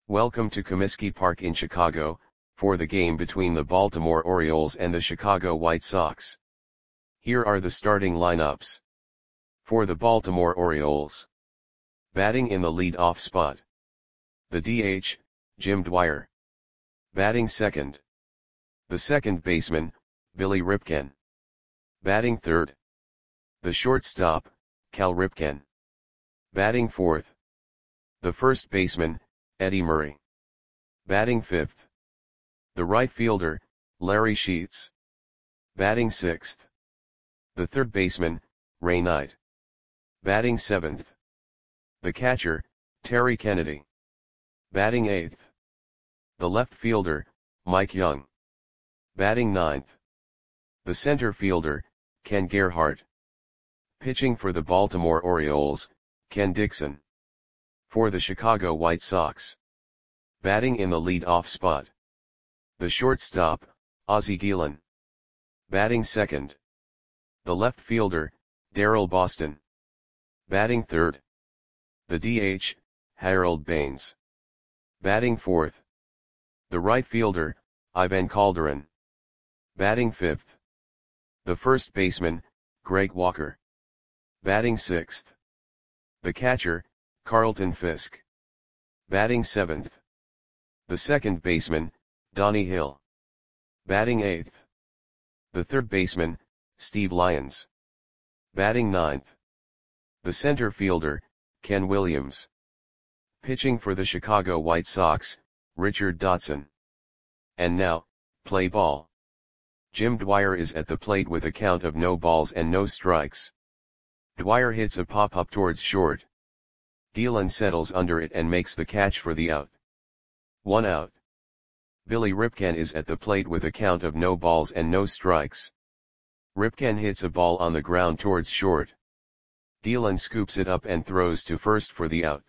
Welcome to Comiskey Park in Chicago, for the game between the Baltimore Orioles and the Chicago White Sox. Here are the starting lineups. For the Baltimore Orioles. Batting in the lead-off spot. The DH, Jim Dwyer. Batting second. The second baseman, Billy Ripken. Batting third. The shortstop, Cal Ripken. Batting fourth. The first baseman, Eddie Murray. Batting fifth. The right fielder, Larry Sheets. Batting sixth. The third baseman, Ray Knight. Batting seventh. The catcher, Terry Kennedy. Batting eighth. The left fielder, Mike Young. Batting ninth. The center fielder, Ken Gerhart. Pitching for the Baltimore Orioles, Ken Dixon. For the Chicago White Sox. Batting in the lead-off spot. The shortstop, Ozzie Guillen. Batting second. The left fielder, Darrell Boston. Batting third. The DH, Harold Baines. Batting fourth. The right fielder, Ivan Calderon. Batting fifth. The first baseman, Greg Walker. Batting sixth. The catcher, Carlton Fisk. Batting seventh. The second baseman, Donnie Hill. Batting eighth. The third baseman, Steve Lyons. Batting ninth. The center fielder, Ken Williams. Pitching for the Chicago White Sox, Richard Dotson. And now, play ball. Jim Dwyer is at the plate with a count of no balls and no strikes. Dwyer hits a pop-up towards short. Guillen settles under it and makes the catch for the out. 1 out. Billy Ripken is at the plate with a count of no balls and no strikes. Ripken hits a ball on the ground towards short. Guillen scoops it up and throws to first for the out.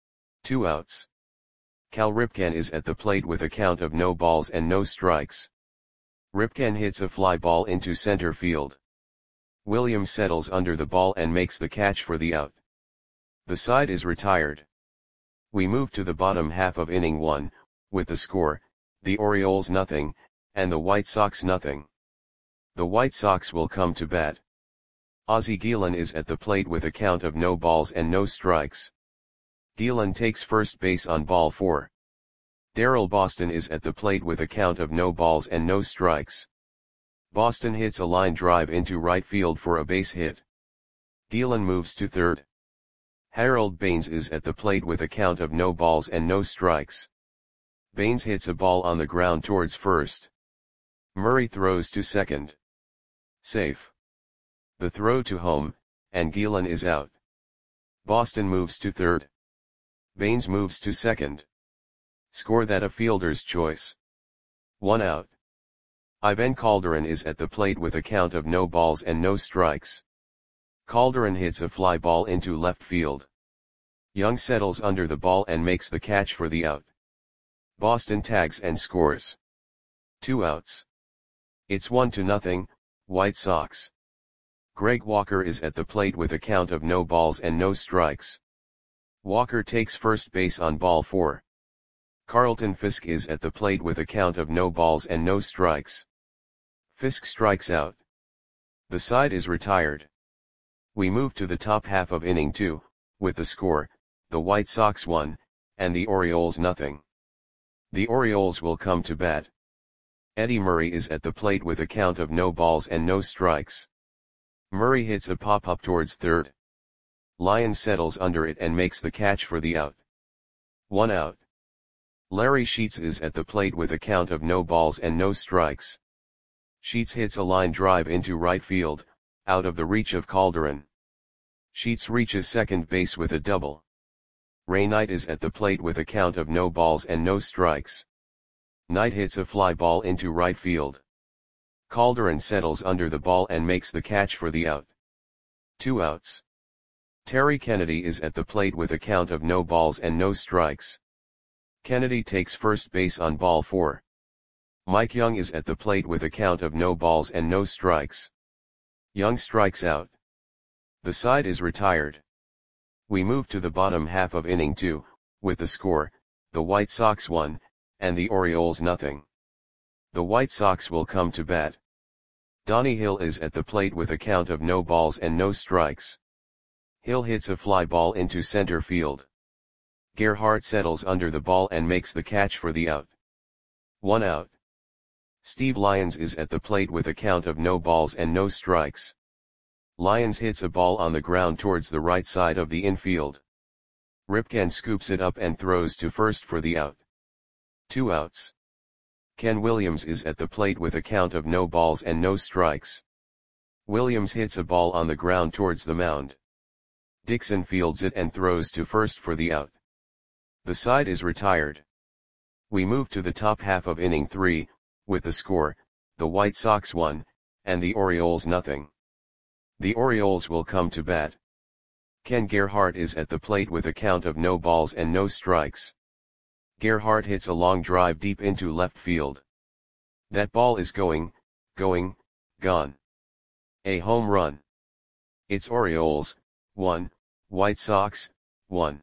2 outs. Cal Ripken is at the plate with a count of no balls and no strikes. Ripken hits a fly ball into center field. Williams settles under the ball and makes the catch for the out. The side is retired. We move to the bottom half of inning 1, with the score, the Orioles nothing, and the White Sox nothing. The White Sox will come to bat. Ozzie Guillen is at the plate with a count of no balls and no strikes. Guillen takes first base on ball 4. Darrell Boston is at the plate with a count of no balls and no strikes. Boston hits a line drive into right field for a base hit. Guillen moves to third. Harold Baines is at the plate with a count of no balls and no strikes. Baines hits a ball on the ground towards first. Murray throws to second. Safe. The throw to home, and Guillen is out. Boston moves to third. Baines moves to second. Score that a fielder's choice. 1 out. Ivan Calderon is at the plate with a count of no balls and no strikes. Calderon hits a fly ball into left field. Young settles under the ball and makes the catch for the out. Boston tags and scores. 2 outs. It's 1-0, White Sox. Greg Walker is at the plate with a count of no balls and no strikes. Walker takes first base on ball 4. Carlton Fisk is at the plate with a count of no balls and no strikes. Fisk strikes out. The side is retired. We move to the top half of inning 2, with the score, the White Sox 1, and the Orioles nothing. The Orioles will come to bat. Eddie Murray is at the plate with a count of no balls and no strikes. Murray hits a pop-up towards third. Lyons settles under it and makes the catch for the out. 1 out. Larry Sheets is at the plate with a count of no balls and no strikes. Sheets hits a line drive into right field, out of the reach of Calderon. Sheets reaches second base with a double. Ray Knight is at the plate with a count of no balls and no strikes. Knight hits a fly ball into right field. Calderon settles under the ball and makes the catch for the out. 2 outs. Terry Kennedy is at the plate with a count of no balls and no strikes. Kennedy takes first base on ball 4. Mike Young is at the plate with a count of no balls and no strikes. Young strikes out. The side is retired. We move to the bottom half of inning 2, with the score, the White Sox 1, and the Orioles nothing. The White Sox will come to bat. Donnie Hill is at the plate with a count of no balls and no strikes. Hill hits a fly ball into center field. Gerhardt settles under the ball and makes the catch for the out. 1 out. Steve Lyons is at the plate with a count of no balls and no strikes. Lyons hits a ball on the ground towards the right side of the infield. Ripken scoops it up and throws to first for the out. 2 outs. Ken Williams is at the plate with a count of no balls and no strikes. Williams hits a ball on the ground towards the mound. Dixon fields it and throws to first for the out. The side is retired. We move to the top half of inning 3, with the score, the White Sox 1, and the Orioles nothing. The Orioles will come to bat. Ken Gerhardt is at the plate with a count of no balls and no strikes. Gerhardt hits a long drive deep into left field. That ball is going, gone. A home run. It's Orioles, 1, White Sox, 1.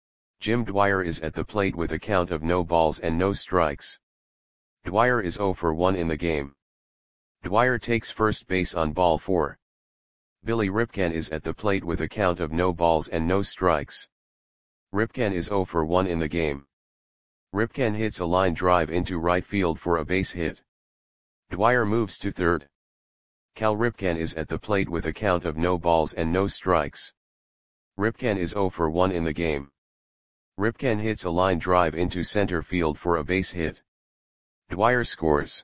Jim Dwyer is at the plate with a count of no balls and no strikes. Dwyer is 0 for 1 in the game. Dwyer takes first base on ball 4. Billy Ripken is at the plate with a count of no balls and no strikes. Ripken is 0 for 1 in the game. Ripken hits a line drive into right field for a base hit. Dwyer moves to third. Cal Ripken is at the plate with a count of no balls and no strikes. Ripken is 0 for 1 in the game. Ripken hits a line drive into center field for a base hit. Dwyer scores.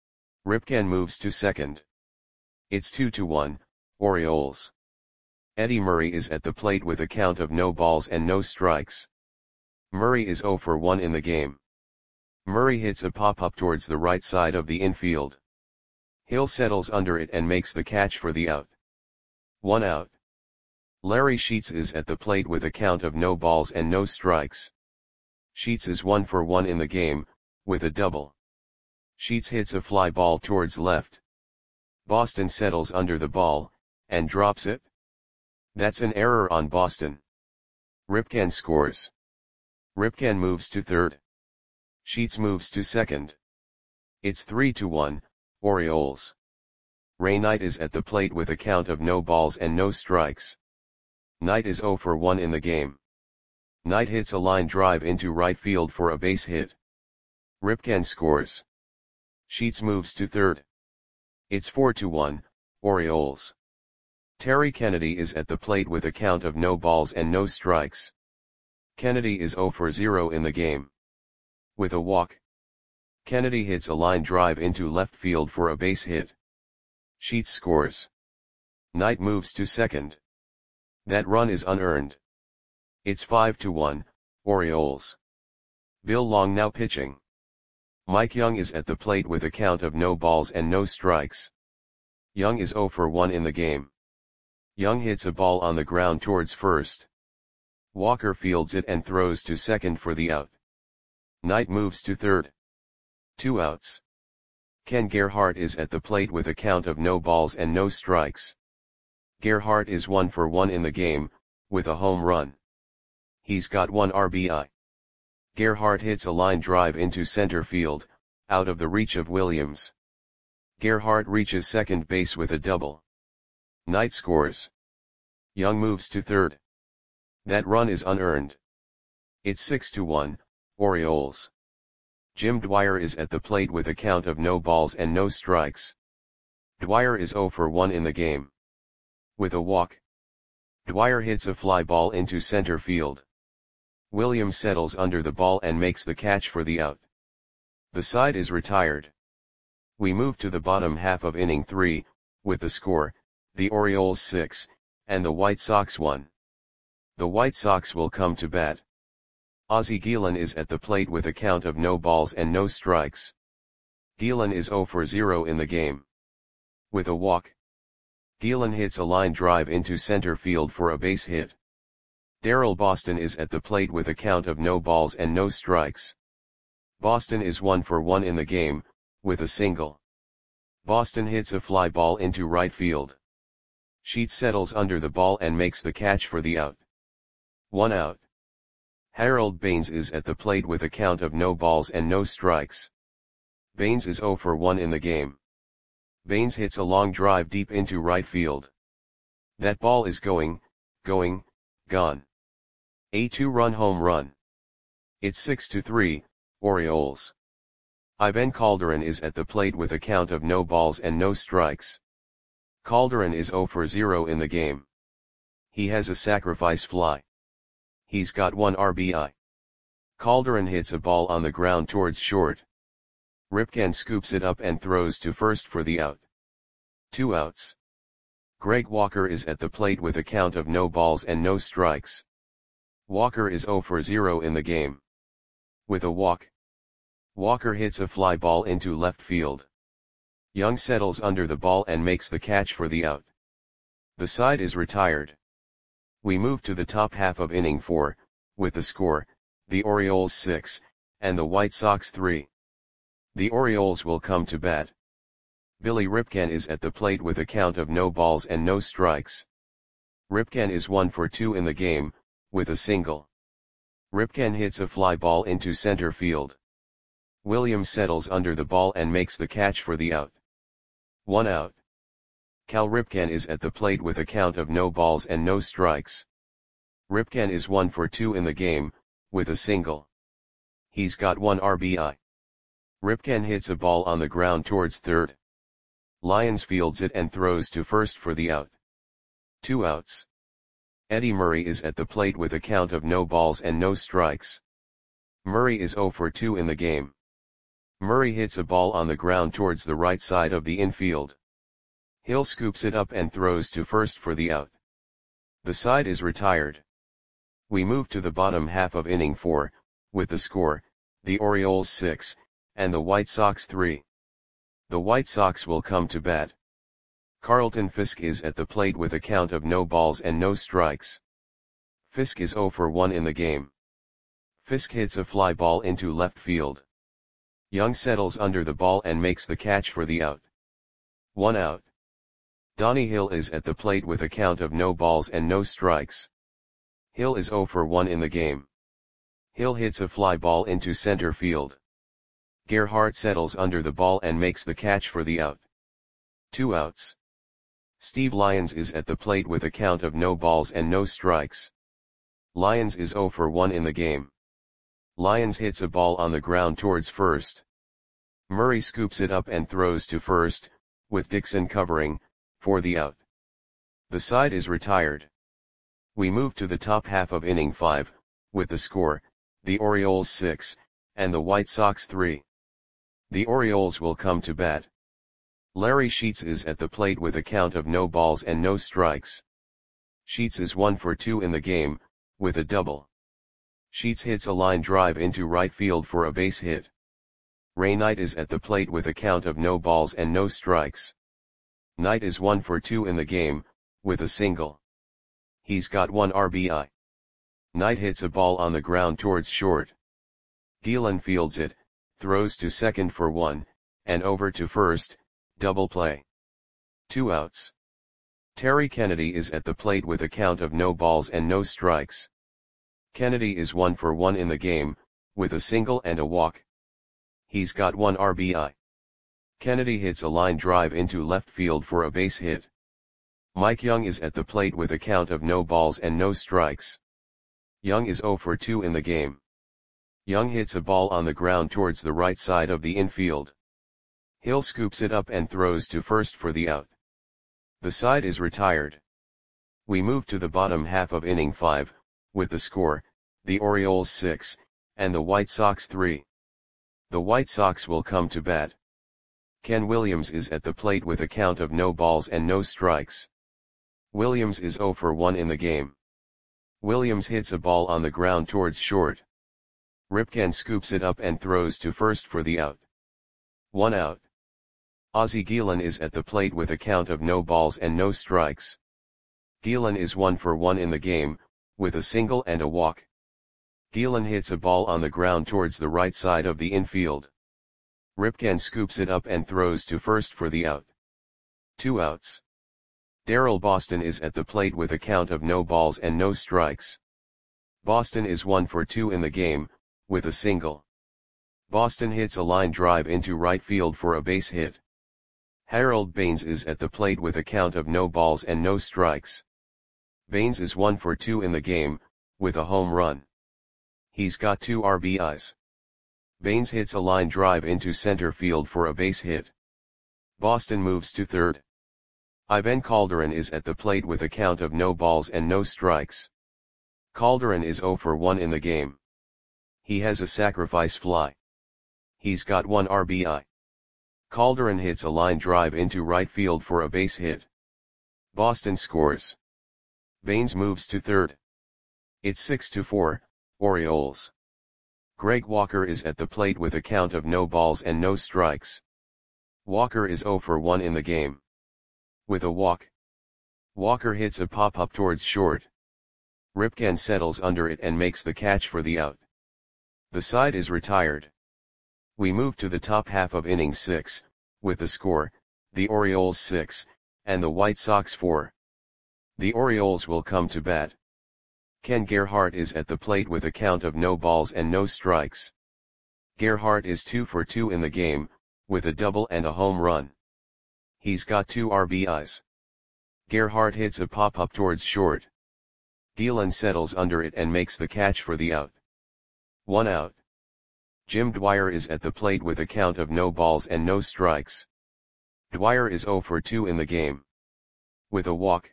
Ripken moves to second. It's 2-1, Orioles. Eddie Murray is at the plate with a count of no balls and no strikes. Murray is 0 for 1 in the game. Murray hits a pop-up towards the right side of the infield. Hill settles under it and makes the catch for the out. 1 out. Larry Sheets is at the plate with a count of no balls and no strikes. Sheets is 1 for 1 in the game, with a double. Sheets hits a fly ball towards left. Boston settles under the ball, and drops it. That's an error on Boston. Ripken scores. Ripken moves to third. Sheets moves to second. It's 3-1, Orioles. Ray Knight is at the plate with a count of no balls and no strikes. Knight is 0 for 1 in the game. Knight hits a line drive into right field for a base hit. Ripken scores. Sheets moves to third. It's 4-1, Orioles. Terry Kennedy is at the plate with a count of no balls and no strikes. Kennedy is 0 for 0 in the game. With a walk. Kennedy hits a line drive into left field for a base hit. Sheets scores. Knight moves to second. That run is unearned. It's 5-1, Orioles. Bill Long now pitching. Mike Young is at the plate with a count of no balls and no strikes. Young is 0 for 1 in the game. Young hits a ball on the ground towards first. Walker fields it and throws to second for the out. Knight moves to third. 2 outs. Ken Gerhardt is at the plate with a count of no balls and no strikes. Gerhardt is 1 for 1 in the game, with a home run. He's got 1 RBI. Gerhardt hits a line drive into center field, out of the reach of Williams. Gerhardt reaches second base with a double. Knight scores. Young moves to third. That run is unearned. It's 6-1, Orioles. Jim Dwyer is at the plate with a count of no balls and no strikes. Dwyer is 0 for 1 in the game. With a walk. Dwyer hits a fly ball into center field. Williams settles under the ball and makes the catch for the out. The side is retired. We move to the bottom half of inning 3, with the score, the Orioles 6, and the White Sox 1. The White Sox will come to bat. Ozzie Guillen is at the plate with a count of no balls and no strikes. Guillen is 0 for 0 in the game. With a walk. Guillen hits a line drive into center field for a base hit. Darrell Boston is at the plate with a count of no balls and no strikes. Boston is 1 for 1 in the game, with a single. Boston hits a fly ball into right field. Sheets settles under the ball and makes the catch for the out. 1 out. Harold Baines is at the plate with a count of no balls and no strikes. Baines is 0 for 1 in the game. Baines hits a long drive deep into right field. That ball is going, gone. A 2-run home run. It's 6-3, Orioles. Ivan Calderon is at the plate with a count of no balls and no strikes. Calderon is 0 for 0 in the game. He has a sacrifice fly. He's got 1 RBI. Calderon hits a ball on the ground towards short. Ripken scoops it up and throws to first for the out. 2 outs. Greg Walker is at the plate with a count of no balls and no strikes. Walker is 0 for 0 in the game. With a walk, Walker hits a fly ball into left field. Young settles under the ball and makes the catch for the out. The side is retired. We move to the top half of inning 4, with the score, the Orioles 6, and the White Sox 3. The Orioles will come to bat. Billy Ripken is at the plate with a count of no balls and no strikes. Ripken is 1 for 2 in the game, with a single. Ripken hits a fly ball into center field. Williams settles under the ball and makes the catch for the out. 1 out. Cal Ripken is at the plate with a count of no balls and no strikes. Ripken is 1 for 2 in the game, with a single. He's got 1 RBI. Ripken hits a ball on the ground towards third. Lyons fields it and throws to first for the out. 2 outs. Eddie Murray is at the plate with a count of no balls and no strikes. Murray is 0 for 2 in the game. Murray hits a ball on the ground towards the right side of the infield. Hill scoops it up and throws to first for the out. The side is retired. We move to the bottom half of inning 4, with the score, the Orioles 6, and the White Sox 3. The White Sox will come to bat. Carlton Fisk is at the plate with a count of no balls and no strikes. Fisk is 0 for 1 in the game. Fisk hits a fly ball into left field. Young settles under the ball and makes the catch for the out. 1 out. Donnie Hill is at the plate with a count of no balls and no strikes. Hill is 0 for 1 in the game. Hill hits a fly ball into center field. Gerhardt settles under the ball and makes the catch for the out. 2 outs. Steve Lyons is at the plate with a count of no balls and no strikes. Lyons is 0 for 1 in the game. Lyons hits a ball on the ground towards first. Murray scoops it up and throws to first, with Dixon covering, for the out. The side is retired. We move to the top half of inning 5, with the score, the Orioles 6, and the White Sox 3. The Orioles will come to bat. Larry Sheets is at the plate with a count of no balls and no strikes. Sheets is 1 for 2 in the game, with a double. Sheets hits a line drive into right field for a base hit. Ray Knight is at the plate with a count of no balls and no strikes. Knight is 1 for 2 in the game, with a single. He's got 1 RBI. Knight hits a ball on the ground towards short. Gielan fields it, throws to second for 1, and over to first, double play. 2 outs. Terry Kennedy is at the plate with a count of no balls and no strikes. Kennedy is 1 for 1 in the game, with a single and a walk. He's got 1 RBI. Kennedy hits a line drive into left field for a base hit. Mike Young is at the plate with a count of no balls and no strikes. Young is 0 for 2 in the game. Young hits a ball on the ground towards the right side of the infield. Hill scoops it up and throws to first for the out. The side is retired. We move to the bottom half of inning 5, with the score, the Orioles 6, and the White Sox 3. The White Sox will come to bat. Ken Williams is at the plate with a count of no balls and no strikes. Williams is 0 for 1 in the game. Williams hits a ball on the ground towards short. Ripken scoops it up and throws to first for the out. 1 out. Ozzie Gielan is at the plate with a count of no balls and no strikes. Gielan is 1 for 1 in the game, with a single and a walk. Gielan hits a ball on the ground towards the right side of the infield. Ripken scoops it up and throws to first for the out. 2 outs. Darrell Boston is at the plate with a count of no balls and no strikes. Boston is 1 for 2 in the game, with a single. Boston hits a line drive into right field for a base hit. Harold Baines is at the plate with a count of no balls and no strikes. Baines is 1 for 2 in the game, with a home run. He's got 2 RBIs. Baines hits a line drive into center field for a base hit. Boston moves to third. Ivan Calderon is at the plate with a count of no balls and no strikes. Calderon is 0 for 1 in the game. He has a sacrifice fly. He's got 1 RBI. Calderon hits a line drive into right field for a base hit. Boston scores. Baines moves to third. It's 6-4, Orioles. Greg Walker is at the plate with a count of no balls and no strikes. Walker is 0 for 1 in the game. With a walk. Walker hits a pop-up towards short. Ripken settles under it and makes the catch for the out. The side is retired. We move to the top half of inning 6, with the score, the Orioles 6, and the White Sox 4. The Orioles will come to bat. Ken Gerhart is at the plate with a count of no balls and no strikes. Gerhart is 2 for 2 in the game, with a double and a home run. He's got 2 RBIs. Gerhart hits a pop-up towards short. Gielan settles under it and makes the catch for the out. 1 out. Jim Dwyer is at the plate with a count of no balls and no strikes. Dwyer is 0 for 2 in the game. With a walk.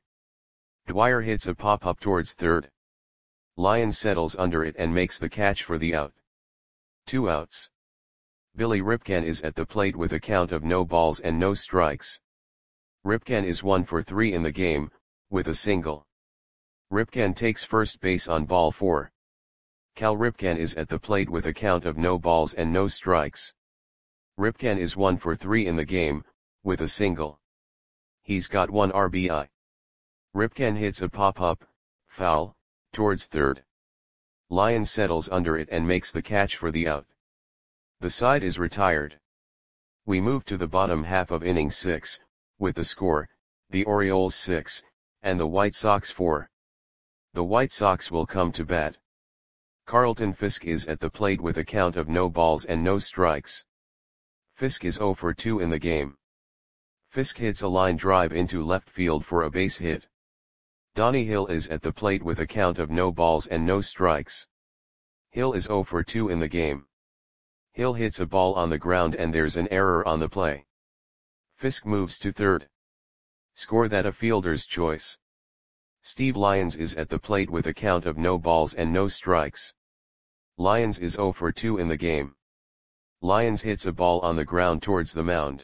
Dwyer hits a pop-up towards third. Lyons settles under it and makes the catch for the out. 2 outs. Billy Ripken is at the plate with a count of no balls and no strikes. Ripken is 1 for 3 in the game, with a single. Ripken takes first base on ball 4. Cal Ripken is at the plate with a count of no balls and no strikes. Ripken is 1 for 3 in the game, with a single. He's got 1 RBI. Ripken hits a pop-up, foul, towards third. Lyons settles under it and makes the catch for the out. The side is retired. We move to the bottom half of inning 6, with the score, the Orioles 6, and the White Sox 4. The White Sox will come to bat. Carlton Fisk is at the plate with a count of no balls and no strikes. Fisk is 0 for 2 in the game. Fisk hits a line drive into left field for a base hit. Donnie Hill is at the plate with a count of no balls and no strikes. Hill is 0 for 2 in the game. Hill hits a ball on the ground and there's an error on the play. Fisk moves to third. Score that a fielder's choice. Steve Lyons is at the plate with a count of no balls and no strikes. Lyons is 0 for 2 in the game. Lyons hits a ball on the ground towards the mound.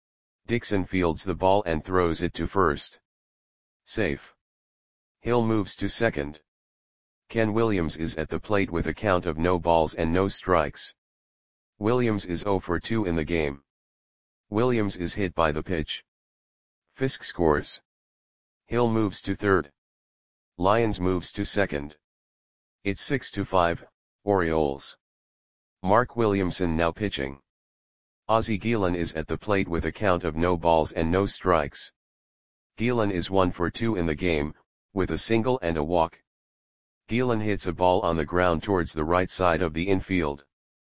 Dixon fields the ball and throws it to first. Safe. Hill moves to second. Ken Williams is at the plate with a count of no balls and no strikes. Williams is 0 for 2 in the game. Williams is hit by the pitch. Fisk scores. Hill moves to third. Lyons moves to second. It's 6-5, Orioles. Mark Williamson now pitching. Ozzie Gielan is at the plate with a count of no balls and no strikes. Gielan is 1 for 2 in the game, with a single and a walk. Gielan hits a ball on the ground towards the right side of the infield.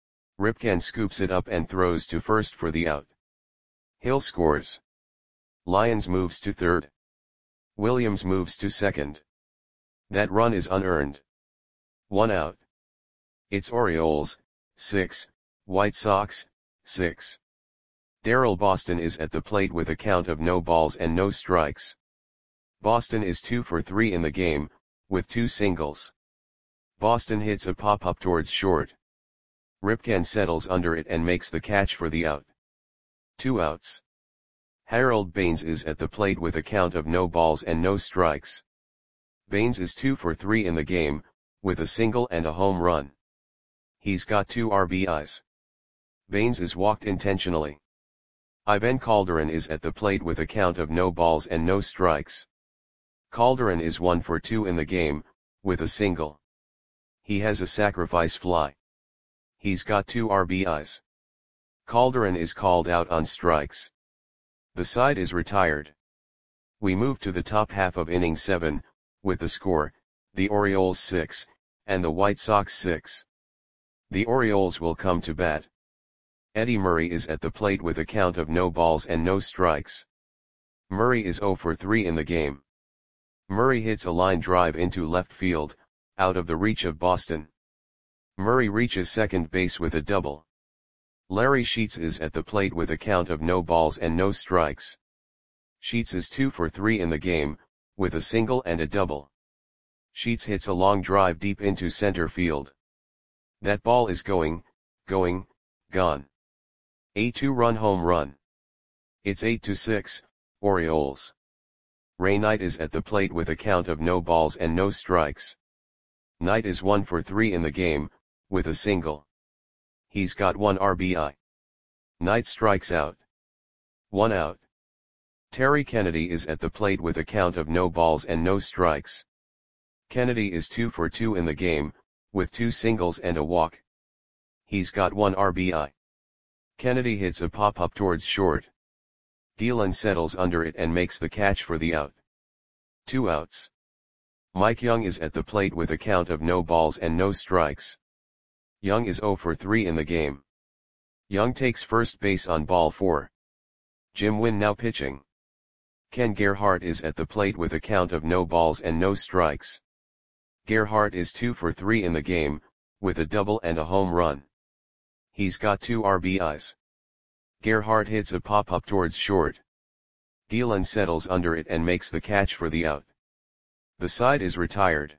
Ripken scoops it up and throws to first for the out. Hill scores. Lyons moves to third. Williams moves to second. That run is unearned. 1 out. It's Orioles, 6, White Sox, 6. Darrell Boston is at the plate with a count of no balls and no strikes. Boston is 2 for 3 in the game, with 2 singles. Boston hits a pop-up towards short. Ripken settles under it and makes the catch for the out. 2 outs. Harold Baines is at the plate with a count of no balls and no strikes. Baines is 2 for 3 in the game, with a single and a home run. He's got 2 RBIs. Baines is walked intentionally. Ivan Calderon is at the plate with a count of no balls and no strikes. Calderon is 1 for 2 in the game, with a single. He has a sacrifice fly. He's got 2 RBIs. Calderon is called out on strikes. The side is retired. We move to the top half of inning 7, with the score, the Orioles 6, and the White Sox 6. The Orioles will come to bat. Eddie Murray is at the plate with a count of no balls and no strikes. Murray is 0 for 3 in the game. Murray hits a line drive into left field, out of the reach of Boston. Murray reaches second base with a double. Larry Sheets is at the plate with a count of no balls and no strikes. Sheets is 2 for 3 in the game, with a single and a double. Sheets hits a long drive deep into center field. That ball is going, gone. A 2-run home run. It's 8-6, Orioles. Ray Knight is at the plate with a count of no balls and no strikes. Knight is 1 for 3 in the game, with a single. He's got 1 RBI. Knight strikes out. 1 out. Terry Kennedy is at the plate with a count of no balls and no strikes. Kennedy is 2 for 2 in the game, with 2 singles and a walk. He's got 1 RBI. Kennedy hits a pop-up towards short. Gielan settles under it and makes the catch for the out. 2 outs. Mike Young is at the plate with a count of no balls and no strikes. Young is 0 for 3 in the game. Young takes first base on ball 4. Jim Wynn now pitching. Ken Gerhart is at the plate with a count of no balls and no strikes. Gerhart is 2 for 3 in the game, with a double and a home run. He's got 2 RBIs. Gerhart hits a pop-up towards short. Gielan settles under it and makes the catch for the out. The side is retired.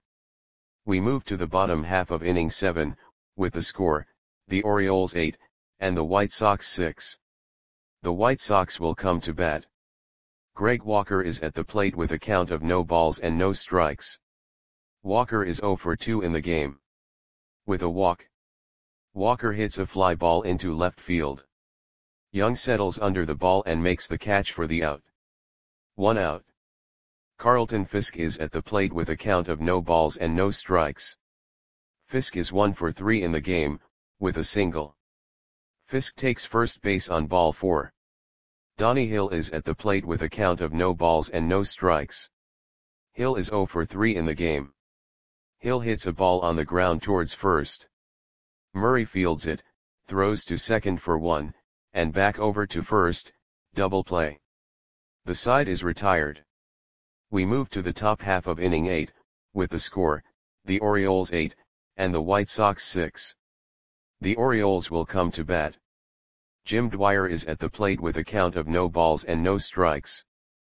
We move to the bottom half of inning 7, with the score, the Orioles 8, and the White Sox 6. The White Sox will come to bat. Greg Walker is at the plate with a count of no balls and no strikes. Walker is 0 for 2 in the game. With a walk. Walker hits a fly ball into left field. Young settles under the ball and makes the catch for the out. 1 out. Carlton Fisk is at the plate with a count of no balls and no strikes. Fisk is 1 for 3 in the game, with a single. Fisk takes first base on ball 4. Donnie Hill is at the plate with a count of no balls and no strikes. Hill is 0 for 3 in the game. Hill hits a ball on the ground towards first. Murray fields it, throws to second for 1, and back over to first, double play. The side is retired. We move to the top half of inning 8, with the score, the Orioles 8, and the White Sox 6. The Orioles will come to bat. Jim Dwyer is at the plate with a count of no balls and no strikes.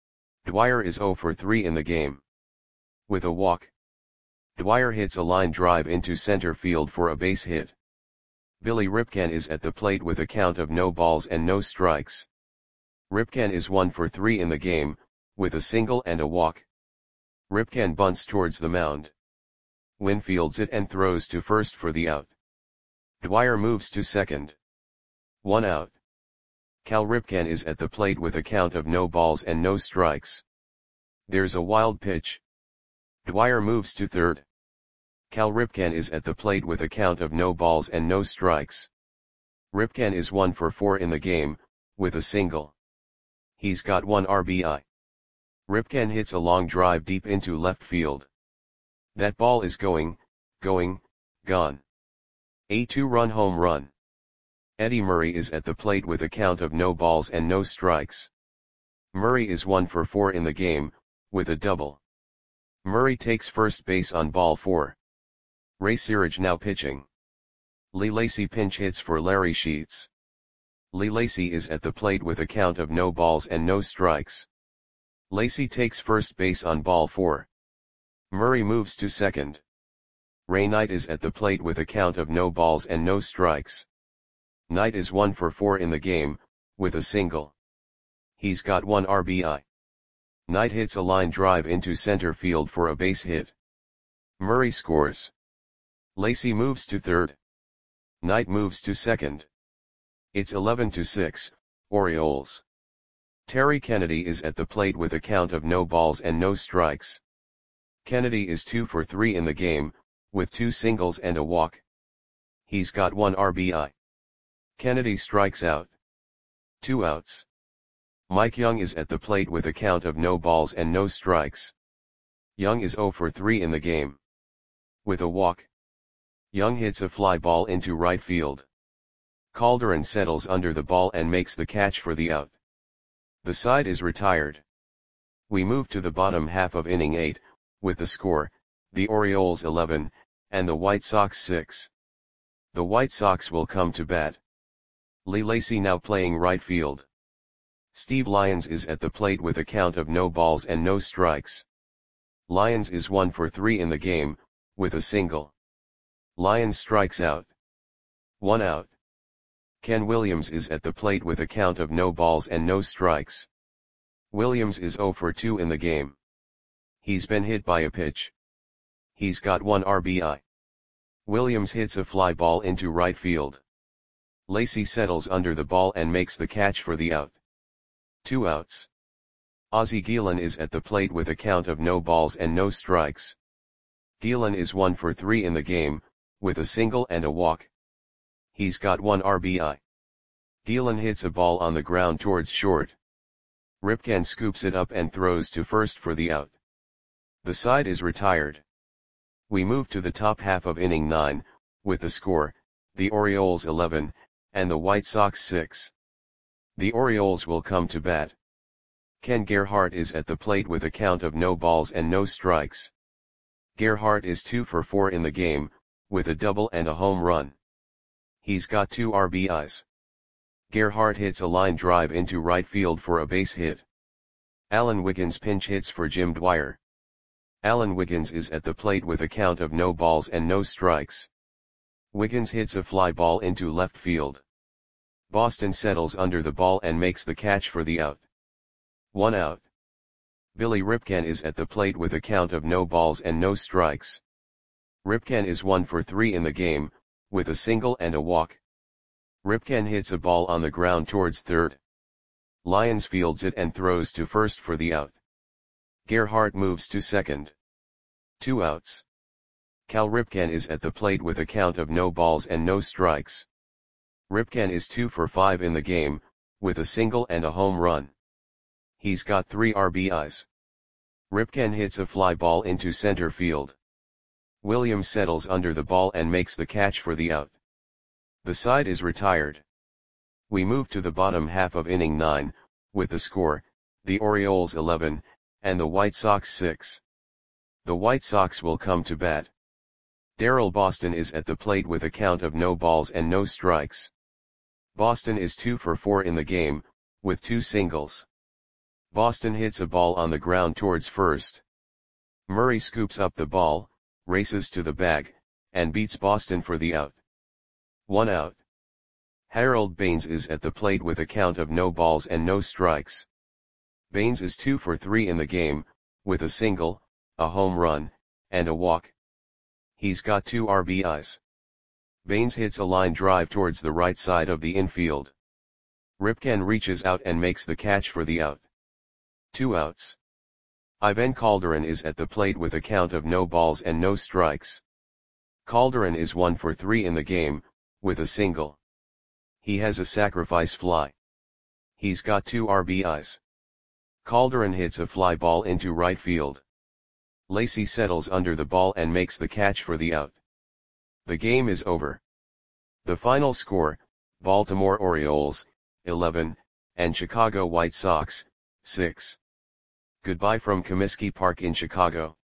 Dwyer is 0 for 3 in the game. With a walk. Dwyer hits a line drive into center field for a base hit. Billy Ripken is at the plate with a count of no balls and no strikes. Ripken is 1 for 3 in the game, with a single and a walk. Ripken bunts towards the mound. Wynn fields it and throws to first for the out. Dwyer moves to second. 1 out. Cal Ripken is at the plate with a count of no balls and no strikes. There's a wild pitch. Dwyer moves to third. Cal Ripken is at the plate with a count of no balls and no strikes. Ripken is 1 for 4 in the game, with a single. He's got 1 RBI. Ripken hits a long drive deep into left field. That ball is going, gone. A 2-run home run. Eddie Murray is at the plate with a count of no balls and no strikes. Murray is 1 for 4 in the game, with a double. Murray takes first base on ball 4. Ray Searage now pitching. Lee Lacy pinch hits for Larry Sheets. Lee Lacy is at the plate with a count of no balls and no strikes. Lacy takes first base on ball 4. Murray moves to second. Ray Knight is at the plate with a count of no balls and no strikes. Knight is 1 for 4 in the game, with a single. He's got 1 RBI. Knight hits a line drive into center field for a base hit. Murray scores. Lacy moves to third. Knight moves to second. It's 11-6, Orioles. Terry Kennedy is at the plate with a count of no balls and no strikes. Kennedy is 2 for 3 in the game, with 2 singles and a walk. He's got 1 RBI. Kennedy strikes out. 2 outs. Mike Young is at the plate with a count of no balls and no strikes. Young is 0 for 3 in the game. With a walk. Young hits a fly ball into right field. Calderon settles under the ball and makes the catch for the out. The side is retired. We move to the bottom half of inning 8, with the score, the Orioles 11, and the White Sox 6. The White Sox will come to bat. Lee Lacy now playing right field. Steve Lyons is at the plate with a count of no balls and no strikes. Lyons is 1 for 3 in the game, with a single. Lyons strikes out. 1 out. Ken Williams is at the plate with a count of no balls and no strikes. Williams is 0 for 2 in the game. He's been hit by a pitch. He's got 1 RBI. Williams hits a fly ball into right field. Lacy settles under the ball and makes the catch for the out. 2 outs. Ozzie Guillen is at the plate with a count of no balls and no strikes. Guillen is 1 for 3 in the game, with a single and a walk. He's got 1 RBI. Guillen hits a ball on the ground towards short. Ripken scoops it up and throws to first for the out. The side is retired. We move to the top half of inning 9, with the score, the Orioles 11, and the White Sox 6. The Orioles will come to bat. Ken Gerhart is at the plate with a count of no balls and no strikes. Gerhart is 2 for 4 in the game, with a double and a home run. He's got 2 RBIs. Gerhart hits a line drive into right field for a base hit. Alan Wiggins pinch hits for Jim Dwyer. Alan Wiggins is at the plate with a count of no balls and no strikes. Wiggins hits a fly ball into left field. Boston settles under the ball and makes the catch for the out. 1 out. Billy Ripken is at the plate with a count of no balls and no strikes. Ripken is 1 for 3 in the game, with a single and a walk. Ripken hits a ball on the ground towards third. Lyons fields it and throws to first for the out. Gerhart moves to second. 2 outs. Cal Ripken is at the plate with a count of no balls and no strikes. Ripken is 2 for 5 in the game, with a single and a home run. He's got 3 RBIs. Ripken hits a fly ball into center field. Williams settles under the ball and makes the catch for the out. The side is retired. We move to the bottom half of inning 9, with the score, the Orioles 11, and the White Sox 6. The White Sox will come to bat. Darrell Boston is at the plate with a count of no balls and no strikes. Boston is 2 for 4 in the game, with 2 singles. Boston hits a ball on the ground towards first. Murray scoops up the ball, races to the bag, and beats Boston for the out. 1 out. Harold Baines is at the plate with a count of no balls and no strikes. Baines is 2 for 3 in the game, with a single, a home run, and a walk. He's got 2 RBIs. Baines hits a line drive towards the right side of the infield. Ripken reaches out and makes the catch for the out. 2 outs. Ivan Calderon is at the plate with a count of no balls and no strikes. Calderon is 1 for 3 in the game, with a single. He has a sacrifice fly. He's got 2 RBIs. Calderon hits a fly ball into right field. Lacy settles under the ball and makes the catch for the out. The game is over. The final score, Baltimore Orioles, 11, and Chicago White Sox, 6. Goodbye from Comiskey Park in Chicago.